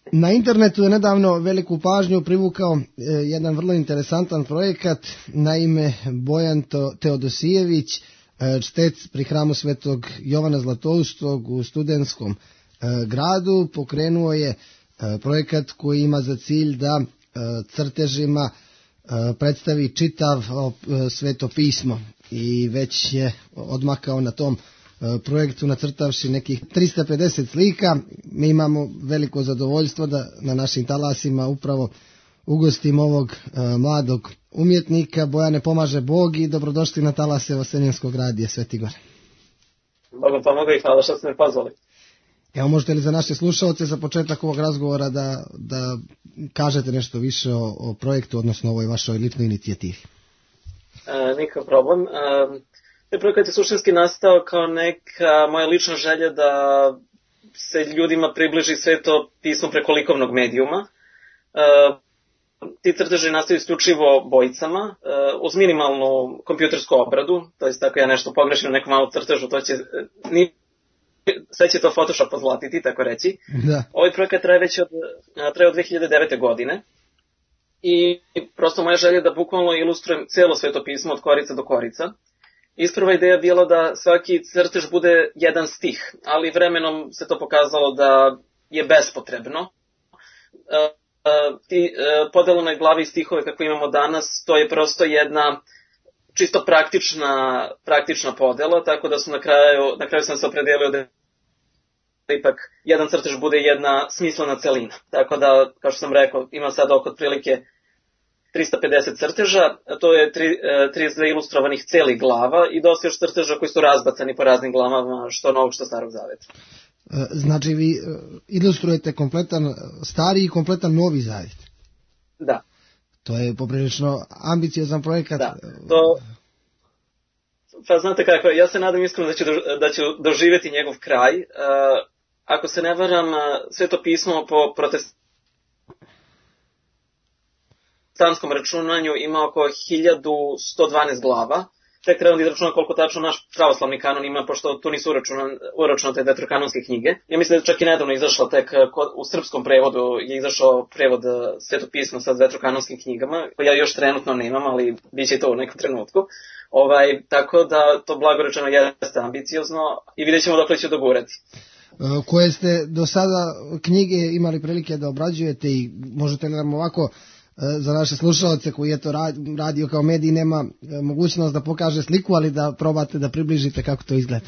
Na internetu je nedavno veliku pažnju privukao jedan vrlo interesantan projekat, naime Bojan Teodosijević, čtec pri hramu Svetog Jovana Zlatoustog u Studentskom gradu, pokrenuo je projekat koji ima za cilj da crtežima predstavi čitav Sveto pismo i već je odmakao na tom projektu nacrtavši nekih 350 slika. Mi imamo veliko zadovoljstvo da na našim talasima upravo ugostimo ovog mladog umjetnika. Bojane, pomaže Bog i dobrodošli na talase Vaseljenskog radija Sveti Gor. Bogom pomoga i hvala što ste me pozvali. Evo, možete li za naše slušalce za početak ovog razgovora da kažete nešto više o projektu, odnosno ovoj vašoj lipnoj inicijativi? Nikakav problem. Taj projekat je suštinski nastao kao neka moja lična želja da se ljudima približi Sveto pismo preko likovnog medijuma. Ti crteži nastaju isključivo bojicama, uz minimalnu kompjutersku obradu, to je tako ja nešto pogrešim u nekom malom crtežu, to će, sve će to Photoshop pozlatiti, tako reći. Da. Ovaj projekat traje od 2009. godine i prosto moja želja je da bukvalno ilustrujem cijelo Sveto pismo od korica do korica. Isprva ideja je bila da svaki crtež bude jedan stih, ali vremenom se to pokazalo da je bespotrebno. Podelo na glavi stihove kako imamo danas, to je prosto jedna čisto praktična podela, tako da su na kraju sam se opredelio da ipak jedan crtež bude jedna smislena celina. Tako da, kao što sam rekao, ima sada oko otprilike 350 crteža, to je 32 ilustrovanih celih glava i dosta još crteža koji su razbacani po raznim glavama, što Novog, što Starog Zaveta. Znači vi ilustrujete kompletan stari i kompletan Novi Zavet? Da. To je poprilično ambiciozan projekat. Da, pa znate kako, ja se nadam iskreno da ću doživjeti njegov kraj. Ako se ne varam, Sveto pismo po protestantskom računanju ima oko 1112 glava. Tek trebam da izračunam koliko tačno naš pravoslavni kanon ima, pošto tu nisu uračunate vetrokanonske knjige. Ja mislim da je čak i nedavno izašlo tek u srpskom prevodu je izašao prevod Sveto pismo sa vetrokanonskim knjigama, koje ja još trenutno nemam, ali bit će i to u nekom trenutku. Tako da to blago rečeno jeste ambiciozno i vidjet ćemo dokle ću dogurati. Koje ste do sada knjige imali prilike da obrađujete i možete li nam ovako za naše slušalce koji je to radio kao medij nema mogućnost da pokaže sliku, ali da probate da približite kako to izgleda?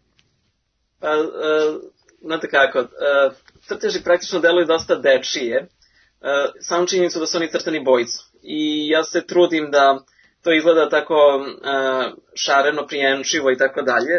Znate kako, crteži praktično deluju dosta dečije, samo činjenicu da su oni crtani bojicom. I ja se trudim da to izgleda tako šareno, prijenčivo i tako dalje.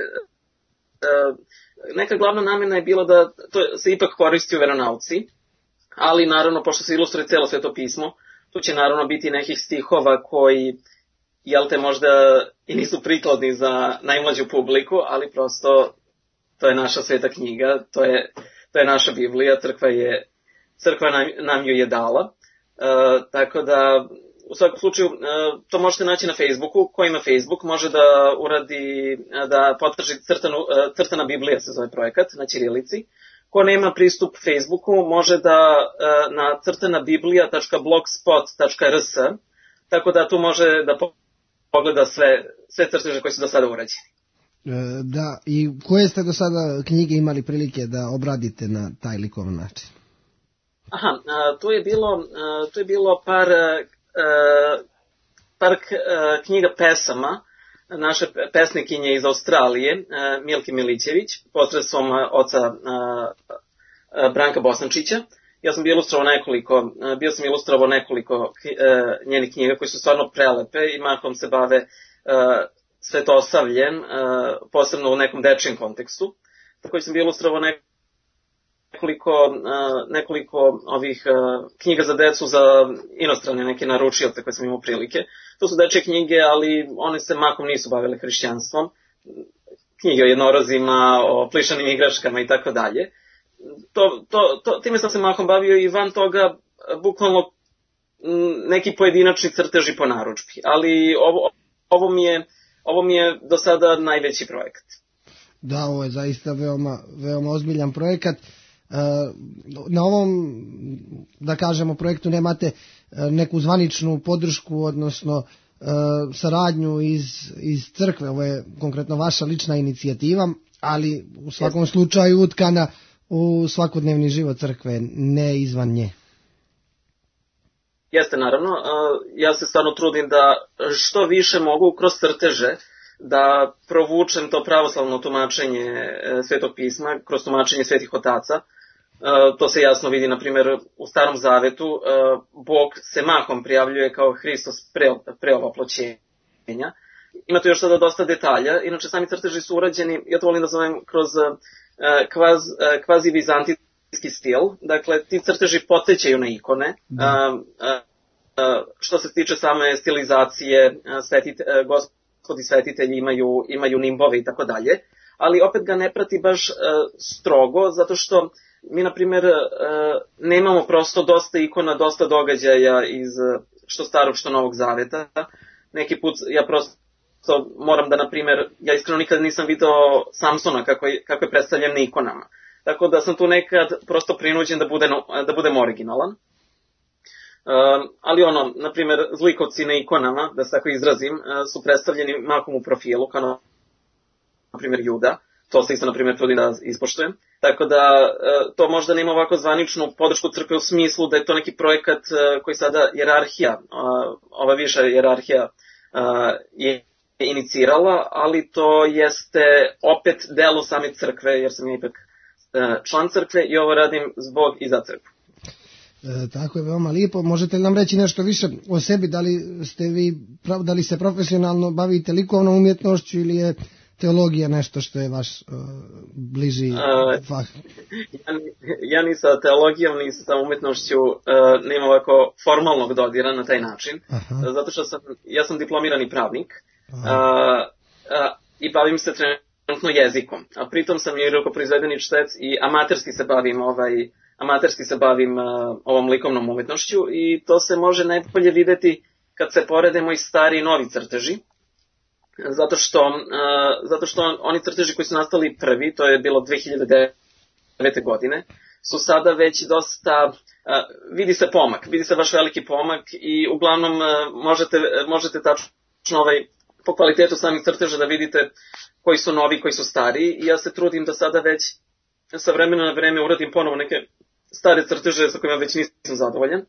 Neka glavna namjena je bila da to se ipak koristi u veronauci, ali naravno, pošto se ilustruje cijelo Sveto pismo, tu će naravno biti nekih stihova koji, možda i nisu prikladni za najmlađu publiku, ali prosto to je naša sveta knjiga, to je naša Biblija, crkva nam ju je dala. Tako da, u svakom slučaju, to možete naći na Facebooku. Ko ima Facebook može da potraži crtana Biblija, se zove projekat, na ćirilici. Ko nema pristup Facebooku može da na crtanabiblija.blogspot.rs, tako da tu može da pogleda sve crteže koji su do sada urađeni. Da, i koje ste do sada knjige imali prilike da obradite na taj likovan način? Tu je bilo par knjiga pesama naše pesnikinje iz Australije, Milke Milićević, posredstvom oca Branka Bosančića. Ja sam bio ilustrovao nekoliko njenih knjiga koji su stvarno prelepe i mahom se bave svetosavljem, posebno u nekom dečijem kontekstu. Tako sam bio ilustrovao nekoliko ovih knjiga za decu za inostrane neke naručioce koje sam imao prilike. To su dečje knjige, ali one se mahom nisu bavile hrišćanstvom. Knjige o jednorozima, o plišanim igračkama i tako dalje. Time sam se mahom bavio i van toga bukvalno neki pojedinačni crteži po narudžbi. Ali ovo mi je do sada najveći projekat. Da, ovo je zaista veoma ozbiljan projekat. Na ovom, da kažemo, projektu nemate neku zvaničnu podršku, odnosno saradnju iz crkve, ovo je konkretno vaša lična inicijativa, ali u svakom slučaju utkana u svakodnevni život crkve, ne izvan nje. Jeste, naravno. Ja se stvarno trudim da što više mogu kroz crteže da provučem to pravoslavno tumačenje Svetog pisma, kroz tumačenje Svetih otaca. To se jasno vidi, na primjer, u Starom zavetu, Bog se mahom prijavljuje kao Hristos pre ovoploćenja. Ima tu još sada dosta detalja, inače sami crteži su urađeni, ja to volim da zovem, kroz kvazi-vizantijski stil, dakle ti crteži podsjećaju na ikone, što se tiče same stilizacije, gospodi svetitelji imaju nimbove i tako dalje, ali opet ga ne prati baš strogo, zato što mi, na primjer, nemamo prosto dosta ikona, dosta događaja iz što starog, što novog zaveta. Neki put ja prosto moram da, na primjer, ja iskreno nikad nisam video Samsona kako je predstavljen na ikonama. Tako da sam tu nekad prosto prinuđen da budem originalan. Ali na primjer, zlikovci na ikonama, da se tako izrazim, su predstavljeni mahom u profilu, kao na primjer Juda. To se isto, na primjer, trudim da ispoštujem. Tako da to možda nema ovako zvaničnu podršku crkve u smislu da je to neki projekat koji sada jerarhija, ova viša jerarhija je inicirala, ali to jeste opet delo same crkve, jer sam ja ipak član crkve i ovo radim zbog i za crkvu. Tako je, veoma lijepo. Možete li nam reći nešto više o sebi? Da li se profesionalno bavite likovnom umjetnošću ili je teologija nešto što je vaš bliži fah? Ja ni sa teologijom, ni sa umjetnošću nema ovako formalnog dodira na taj način. Zato što ja sam diplomirani pravnik i bavim se trenutno jezikom. A pritom sam i rukoproizvedeni čitalac i amaterski se bavim ovom likovnom umjetnošću i to se može najbolje videti kad se porede moji stari i novi crteži. Zato što oni crteži koji su nastali prvi, to je bilo 2009. godine, su sada već dosta, vidi se pomak, vidi se baš veliki pomak i uglavnom možete tačno po kvalitetu samih crteža da vidite koji su novi, koji su stari i ja se trudim da sada već sa vremena na vreme uradim ponovo neke stare crteže sa kojima već nisam zadovoljan.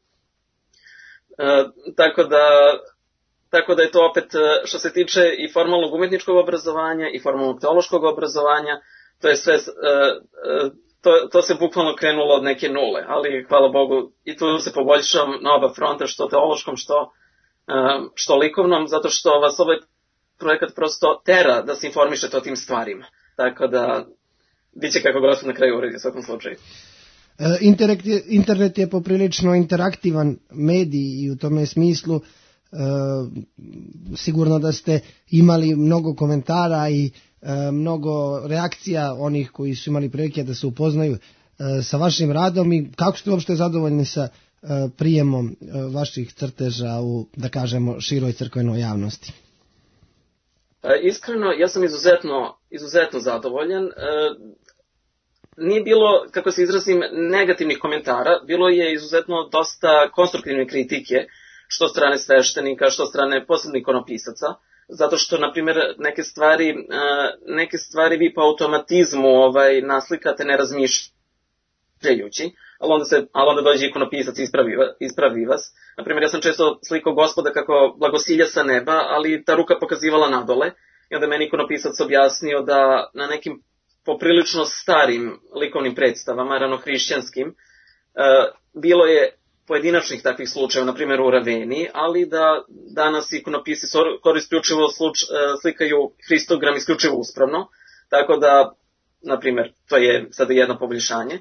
Tako da je to opet, što se tiče i formalnog umjetničkog obrazovanja i formalnog teološkog obrazovanja, to je sve, to se bukvalno krenulo od neke nule, ali hvala Bogu i tu se poboljšavam na oba fronta, što teološkom, što likovnom, zato što vas ovaj projekat prosto tera da se informišete o tim stvarima. Tako da, bit će kako Gospod na kraju uredi u svakom slučaju. Internet je poprilično interaktivan medij i u tome smislu sigurno da ste imali mnogo komentara i mnogo reakcija onih koji su imali prilike da se upoznaju sa vašim radom i kako ste uopšte zadovoljni sa prijemom vaših crteža u, da kažemo, široj crkvenoj javnosti? Iskreno, ja sam izuzetno zadovoljan. Nije bilo, kako se izrazim, negativnih komentara, bilo je izuzetno dosta konstruktivne kritike, što strane sveštenika, što strane posebnih ikonopisaca, zato što, na primjer, neke stvari vi po automatizmu naslikate ne razmišljajući, ali onda dođe ikonopisac i ispravi vas. Na primjer, ja sam često slikao Gospoda kako blagosilja sa neba, ali ta ruka pokazivala nadole, i onda meni ikonopisac objasnio da na nekim poprilično starim likovnim predstavama, ranohrišćanskim, bilo je pojedinačnih takvih slučajeva, na primjer u Raveni, ali da danas ikonopisi isključivo slikaju Hristogram isključivo uspravno, tako da, na primjer, to je sada jedno poboljšanje.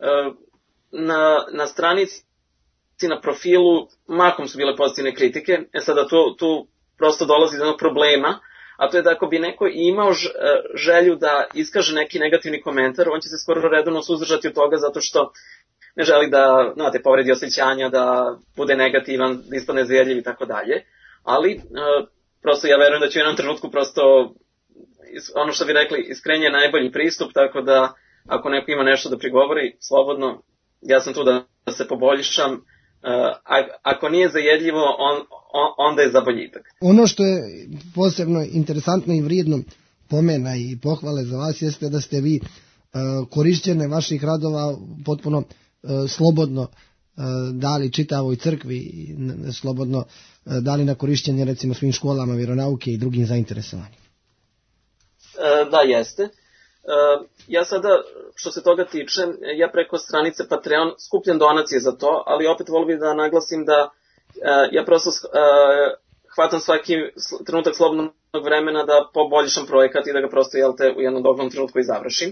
Na stranici, na profilu, mahom su bile pozitivne kritike, sada tu prosto dolazi do jednog problema, a to je da ako bi neko imao želju da iskaže neki negativni komentar, on će se skoro redovno suzdržati od toga zato što ne želi da, povredi osjećanja, da bude negativan, da ispadne zajedljiv i tako dalje. Ali, prosto ja verujem da će u jednom trenutku prosto, ono što bi rekli, iskrenje najbolji pristup, tako da ako neko ima nešto da prigovori, slobodno, ja sam tu da se poboljšam. Ako nije zajedljivo, onda je za boljitak. Ono što je posebno interesantno i vrijedno pomena i pohvale za vas jeste da ste vi korišćenje vaših radova potpuno slobodno dali čitavoj crkvi, slobodno dali na korišćenje recimo svim školama vjeronauke i drugim zainteresovanim. Da, jeste. Ja sada, što se toga tiče, ja preko stranice Patreon skupljam donacije za to, ali opet volim bih da naglasim da ja prosto hvatam svaki trenutak slobodnog vremena da poboljšam projekat i da ga prosto u jednom dobrom trenutku i završim.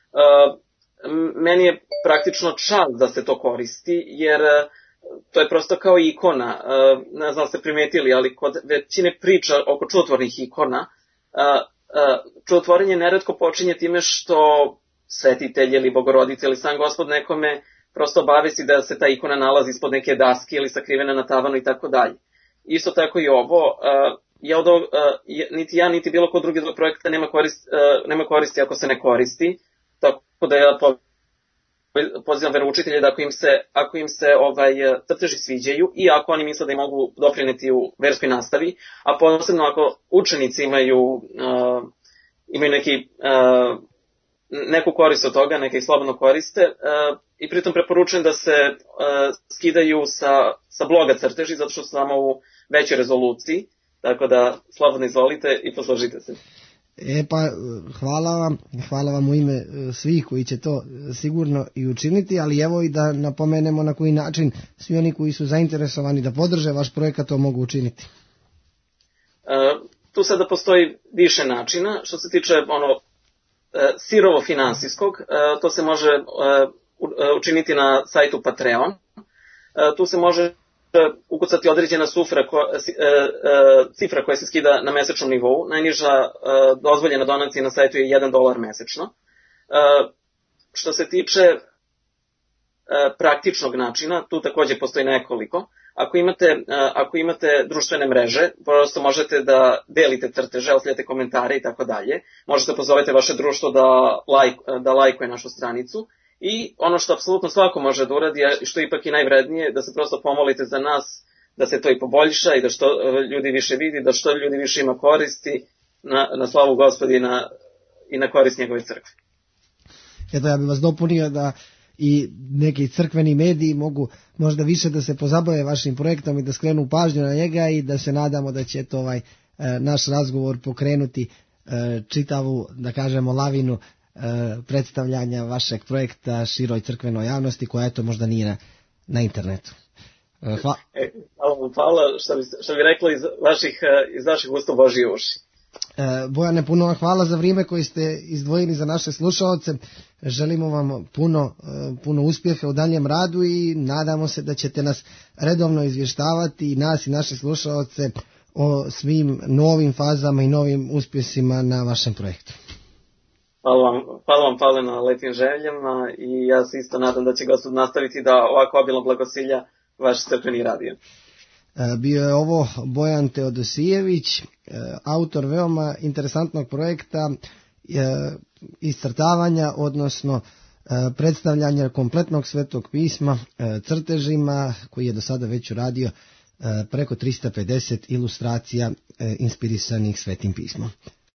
Meni je praktično čast da se to koristi, jer to je prosto kao ikona. Ne znam da ste primetili, ali kod većine priča oko čudotvornih ikona, čudotvorenje neretko počinje time što svetitelj ili bogorodica ili sam Gospod nekome prosto obavesti da se ta ikona nalazi ispod neke daske ili sakrivena na tavanu i tako dalje. Isto tako i ovo, niti ja niti bilo ko drugi od projekta nema koristi ako se ne koristi, tako da ja pozivam veroučitelje da ako im se crteži sviđaju i ako oni misle da im mogu doprineti u verskoj nastavi, a posebno ako učenici imaju neku korist od toga, neka ih slobodno koriste, i pritom preporučujem da se skidaju sa bloga crteži, zato što su samo u većoj rezoluciji, tako da slobodno izvolite i posložite se. Hvala vam u ime svih koji će to sigurno i učiniti, ali evo i da napomenemo na koji način svi oni koji su zainteresovani da podrže vaš projekat to mogu učiniti. Tu sada postoji više načina. Što se tiče sirovo finansijskog, to se može učiniti na sajtu Patreon. Tu se može ukucati određena cifra koja se skida na mesečnom nivou. Najniža dozvoljena donacija na sajtu je $1 mesečno. Što se tiče praktičnog načina, tu također postoji nekoliko. Ako imate društvene mreže, prosto možete da delite crteže, ostavljate komentare i tako dalje. Možete pozovete vaše društvo da lajkuje našu stranicu. I ono što apsolutno svako može da uradi, i što je ipak i najvrednije, da se prosto pomolite za nas, da se to i poboljša i da što ljudi više vidi, da što ljudi više ima koristi na slavu Gospoda i na korist njegove crkve. Eto, ja bih vas dopunio da i neki crkveni mediji mogu možda više da se pozabave vašim projektom i da skrenu pažnju na njega i da se nadamo da će to naš razgovor pokrenuti čitavu, da kažemo, lavinu predstavljanja vašeg projekta široj crkvenoj javnosti koja eto možda nije na internetu. Hvala, što bi rekla iz vaših usta Božije uši. Bojane, puno vam hvala za vrijeme koje ste izdvojili za naše slušaoce. Želimo vam puno uspjeha u daljem radu i nadamo se da ćete nas redovno izvještavati i nas i naše slušaoce o svim novim fazama i novim uspjesima na vašem projektu. Hvala vam, Pavle, na lepim željama i ja se isto nadam da će Gospod nastaviti da ovako obilno blagosilja vaš crkveni radio. Bio je ovo Bojan Teodosijević, autor veoma interesantnog projekta iscrtavanja, odnosno predstavljanja kompletnog svetog pisma crtežima, koji je do sada već uradio preko 350 ilustracija inspirisanih svetim pismom.